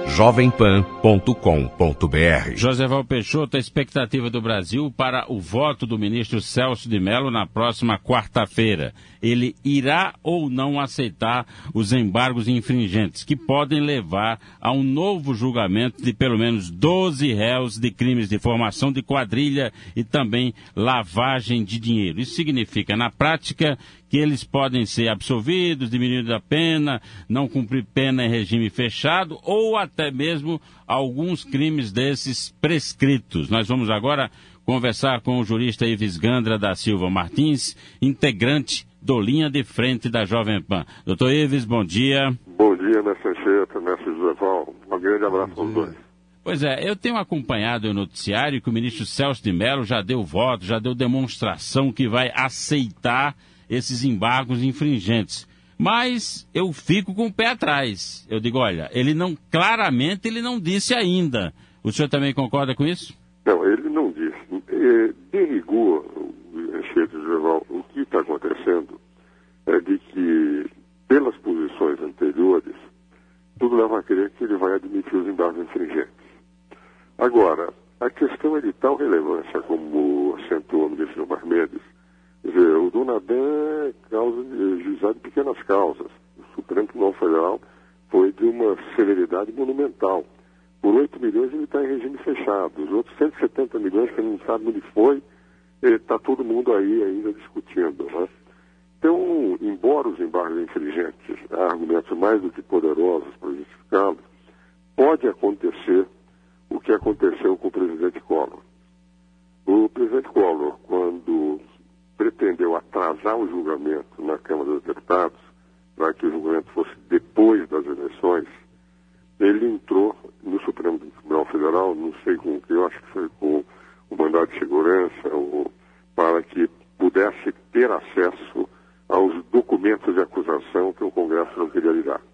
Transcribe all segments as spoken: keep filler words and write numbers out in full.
jovem pan ponto com ponto br. Joséval Peixoto, a expectativa do Brasil para o voto do ministro Celso de Mello na próxima quarta-feira. Ele irá ou não aceitar os embargos infringentes, que podem levar a um novo julgamento de pelo menos doze réus de crimes de formação de quadrilha e também lavagem de dinheiro. Isso significa, na prática, que eles podem ser absolvidos, diminuídos a pena, não cumprir pena em regime fechado ou até mesmo alguns crimes desses prescritos. Nós vamos agora conversar com o jurista Ives Gandra da Silva Martins, integrante do Linha de Frente da Jovem Pan. Doutor Ives, bom dia. Bom dia, mestre Anchieta, mestre Joséval. Um grande abraço aos dois. Pois é, eu tenho acompanhado o noticiário que o ministro Celso de Mello já deu voto, já deu demonstração que vai aceitar esses embargos infringentes. Mas eu fico com o pé atrás. Eu digo, olha, ele não, claramente ele não disse ainda. O senhor também concorda com isso? Não, ele não disse. De rigor, Anchieta e Joséval, o que está acontecendo é de que, pelas posições anteriores, tudo leva a crer que ele vai admitir os embargos infringentes. Agora, a questão é de tal relevância, como acentuou o ministro Gilmar Mendes. Quer dizer, o Donadã é causa de juizado de pequenas causas. O Supremo Tribunal Federal foi de uma celeridade monumental. Por oito milhões ele está em regime fechado. Os outros cento e setenta milhões que não sabe onde foi, está todo mundo aí ainda discutindo. Né? Então, embora os embargos infringentes há argumentos mais do que poderosos para justificá-los, pode acontecer o que aconteceu com o presidente Collor. O presidente Collor, quando pretendeu atrasar o julgamento na Câmara dos Deputados, para que o julgamento fosse depois das eleições, ele entrou no Supremo Tribunal Federal, não sei com o que, eu acho que foi com o mandado de segurança, ou, para que pudesse ter acesso aos documentos de acusação que o Congresso não queria lhe dar.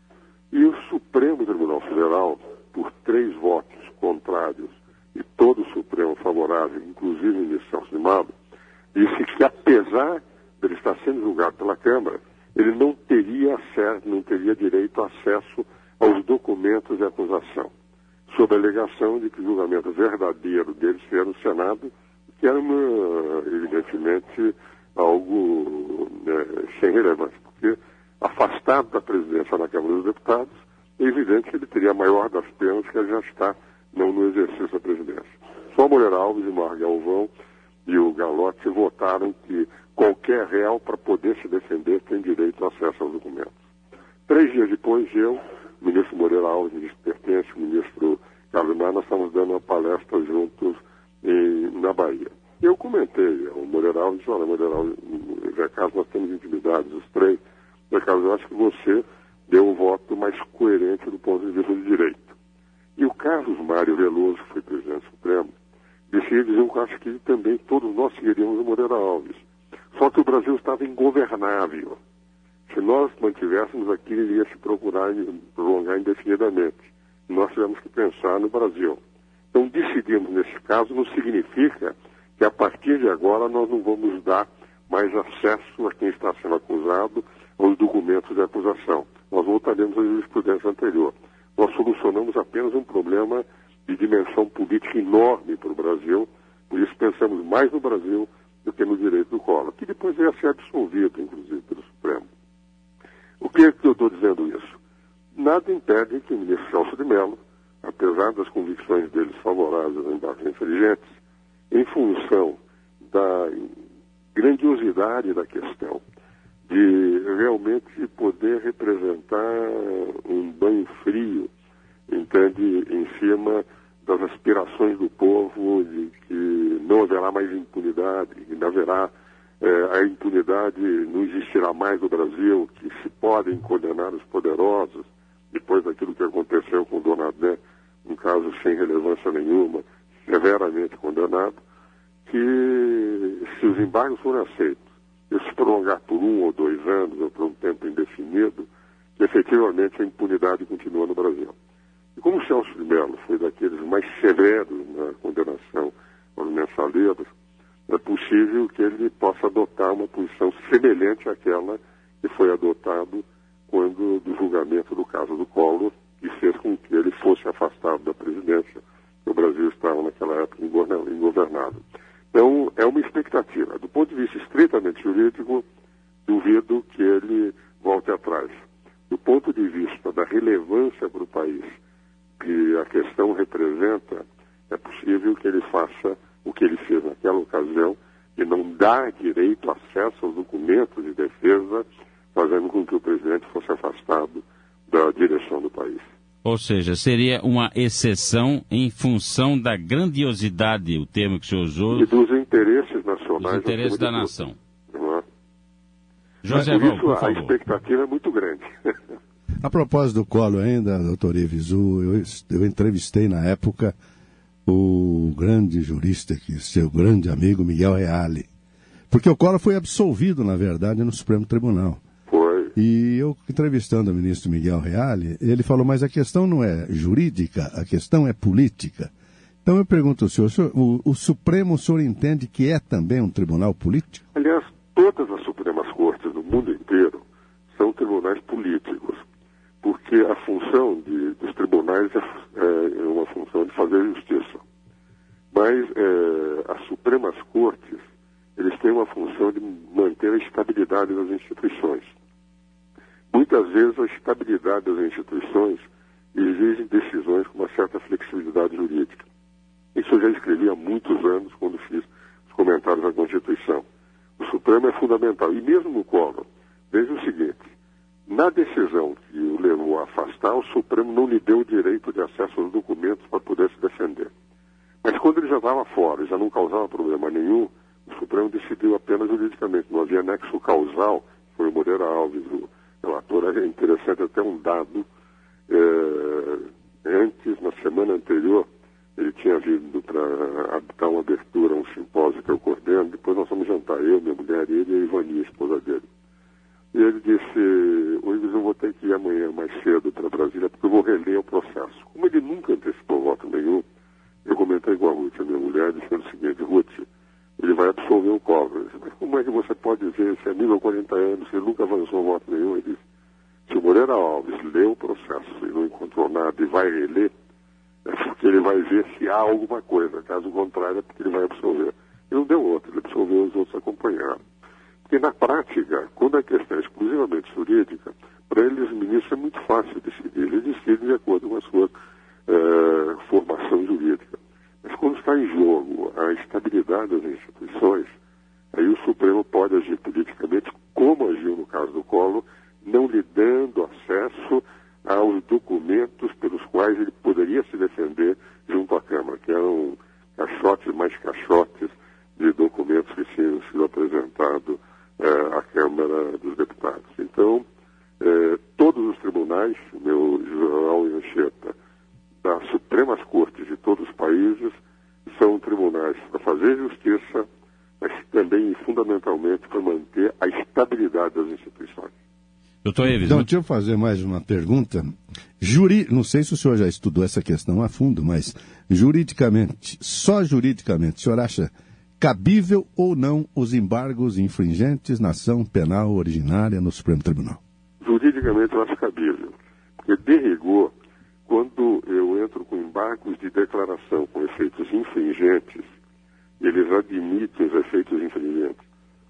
E o Supremo Tribunal Federal, por três votos contrários e todo o Supremo favorável, inclusive o ministro Celso de Mello, disse que, apesar de ele estar sendo julgado pela Câmara, ele não teria acesso, não teria direito a acesso aos documentos de acusação, sob a alegação de que o julgamento verdadeiro dele seria no Senado, que era, uma, evidentemente, algo né, sem relevância, porque, afastado da presidência na Câmara dos Deputados, é evidente que ele teria a maior das penas, que ele já está não no exercício da presidência. Só Moreira Alves e Mar Galvão e o Galotti votaram que qualquer réu, para poder se defender, tem direito a acesso aos documentos. Três dias depois, eu, o ministro Moreira Alves, o ministro Pertence, o ministro Carlos Maia, nós estávamos dando uma palestra juntos em, na Bahia. Eu comentei, o Moreira Alves disse, olha, Moreira Alves, Zé Carlos, nós temos intimidades, os três. Zé Carlos, eu acho que você deu o voto mais coerente do ponto de vista do direito. E o Carlos Mário Veloso, que foi presidente supremo, decidiu dizer, eu acho que também todos nós seguiríamos o Moreira Alves. Só que o Brasil estava ingovernável. Se nós mantivéssemos aquilo, ele ia se procurar prolongar indefinidamente. Nós tivemos que pensar no Brasil. Então, decidimos nesse caso, não significa que a partir de agora nós não vamos dar mais acesso a quem está sendo acusado aos documentos de acusação. Nós voltaremos à jurisprudência anterior. Nós solucionamos apenas um problema de dimensão política enorme para o Brasil, por isso pensamos mais no Brasil do que no direito do Collor, que depois ia ser absolvido, inclusive, pelo Supremo. O que é que eu estou dizendo isso? Nada impede que o ministro Celso de Mello, apesar das convicções deles favoráveis aos embargos infringentes, em função da grandiosidade da questão, de realmente poder representar um banho frio, entende, em cima das aspirações do povo, de que não haverá mais impunidade, que não haverá, eh, a impunidade não existirá mais no Brasil, que se podem condenar os poderosos, depois daquilo que aconteceu com o Donadã, um caso sem relevância nenhuma, severamente condenado, que se os embargos forem aceitos, e se prolongar por um ou dois anos, ou por um tempo indefinido, que efetivamente a impunidade continua no Brasil. E como o Celso de Mello foi daqueles mais severos na condenação aos mensaleiros, é possível que ele possa adotar uma posição semelhante àquela que foi adotado quando do julgamento do caso do Collor, que fez com que ele fosse afastado da presidência, o Brasil estava naquela época ingovernado. Então, é uma expectativa. Do ponto de vista estritamente jurídico, duvido que ele volte atrás. Do ponto de vista da relevância para o país que a questão representa, é possível que ele faça o que ele fez naquela ocasião, e não dá direito acesso aos documentos de defesa, fazendo com que o presidente fosse afastado da direção do país. Ou seja, seria uma exceção em função da grandiosidade, o termo que o senhor usou. E dos interesses nacionais. Dos interesses da nação. Uhum. José Por Val, isso, por a favor. expectativa é muito grande. A propósito do Collor ainda, doutor Ivizu, eu, eu entrevistei na época o grande jurista, que seu grande amigo Miguel Reale. Porque o Collor foi absolvido, na verdade, no Supremo Tribunal. Foi. E eu, entrevistando o ministro Miguel Reale, ele falou, mas a questão não é jurídica, a questão é política. Então eu pergunto ao senhor, o, senhor, o, o Supremo, o senhor entende que é também um tribunal político? Aliás, todas as Supremas Cortes do mundo inteiro são tribunais políticos, porque a função de, dos tribunais é, é uma função de fazer justiça. Mas é, as Supremas Cortes, eles têm uma função de manter a estabilidade das instituições. Muitas vezes a estabilidade das instituições exige decisões com uma certa flexibilidade jurídica. Isso eu já escrevi há muitos anos quando fiz os comentários da Constituição. O Supremo é fundamental. E mesmo no Collor, veja o seguinte, na decisão que o levou a afastar, o Supremo não lhe deu o direito de acesso aos documentos para poder se defender. Mas quando ele já estava fora e já não causava problema nenhum, o Supremo decidiu apenas juridicamente. Não havia nexo causal, foi o Moreira Alves, o relator. É interessante até um dado. É, antes, na semana anterior, ele tinha vindo para dar uma abertura a um simpósio que eu coordeno. Depois nós fomos jantar, eu, minha mulher, ele e a Ivani, a esposa dele. E ele disse, hoje eu vou ter que ir amanhã mais cedo para Brasília, porque eu vou reler o processo. Como ele nunca antecipou voto nenhum, eu comentei com a Ruth, a minha mulher, dizendo o seguinte, Ruth, ele vai absolver o Collor. Eu disse, mas como é que você pode dizer, se é nível quarenta anos, se ele nunca avançou voto nenhum? Ele disse, se o Moreira Alves leu o processo e não encontrou nada e vai reler, é porque ele vai ver se há alguma coisa. Caso contrário, é porque ele vai absolver. E não deu outro, ele absolveu, os outros acompanharam. Porque na prática, quando a questão é exclusivamente jurídica, para eles, os ministros, é muito fácil decidir. Eles decidem de acordo com a sua uh, formação jurídica. Mas quando está em jogo a estabilidade das instituições, aí o Supremo pode agir politicamente, como agiu no caso do Collor, não lhe dando acesso aos documentos pelos quais ele poderia se defender junto à Câmara, que eram caixotes mais caixotes de documentos que tinham sido apresentados eh, à Câmara dos Deputados. Então, eh, todos os tribunais, meu João e Anchieta, das Supremas Cortes de todos os países, são tribunais para fazer justiça, mas também e fundamentalmente para manter a estabilidade das instituições. Doutor Ives, então, deixa eu fazer mais uma pergunta. Juri... Não sei se o senhor já estudou essa questão a fundo, mas juridicamente, só juridicamente, o senhor acha cabível ou não os embargos infringentes na ação penal originária no Supremo Tribunal? Juridicamente eu acho cabível. Porque, de rigor, quando eu entro com embargos de declaração com efeitos infringentes, eles admitem os efeitos infringentes.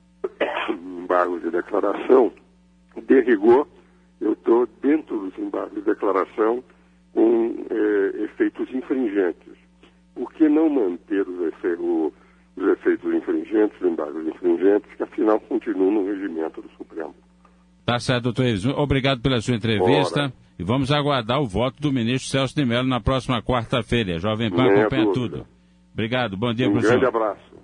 Embargos de declaração, de rigor, eu estou dentro dos embargos de declaração com eh, efeitos infringentes. Por que não manter os, efe o, os efeitos infringentes, os embargos infringentes, que afinal continuam no regimento do Supremo? Tá certo, doutor Ives. Obrigado pela sua entrevista. Bora. E vamos aguardar o voto do ministro Celso de Mello na próxima quarta-feira. A Jovem Pan acompanha tudo. Obrigado, bom dia, Um professor. grande abraço.